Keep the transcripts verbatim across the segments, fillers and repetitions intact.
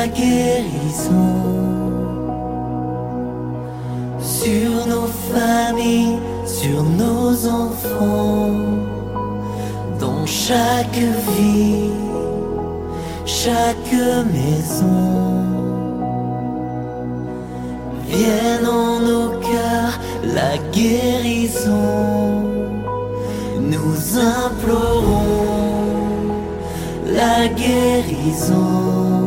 guérison sur nos familles, sur nos enfants, dans chaque vie, chaque maison. Vienne en nos cœurs la guérison. Nous implorons la guérison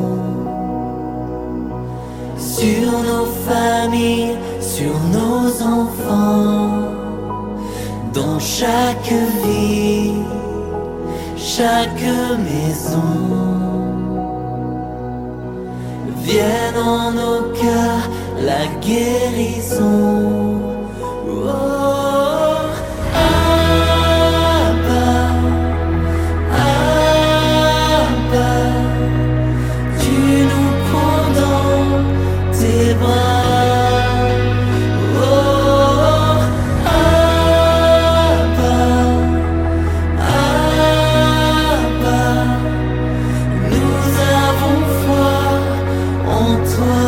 sur nos familles, sur nos enfants, dans chaque vie, chaque maison. Vienne en nos cœurs la guérison. Oh, Abba, Abba, tu nous prends dans tes bras. Oh, Abba, Abba, nous avons foi en toi.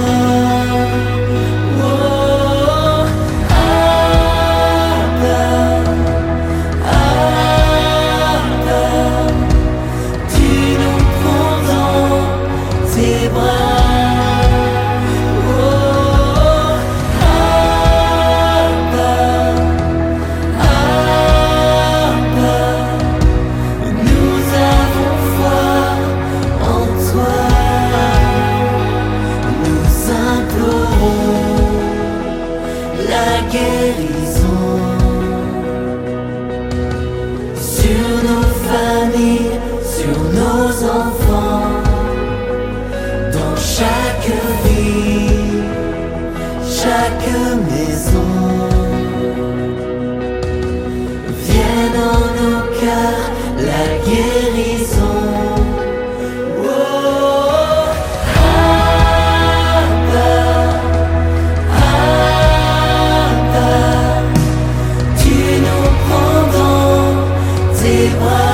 Guérison sur nos familles, sur nos enfants, dans chaque vie, chaque maison. Vienne en nos cœurs la guérison. Tes bras.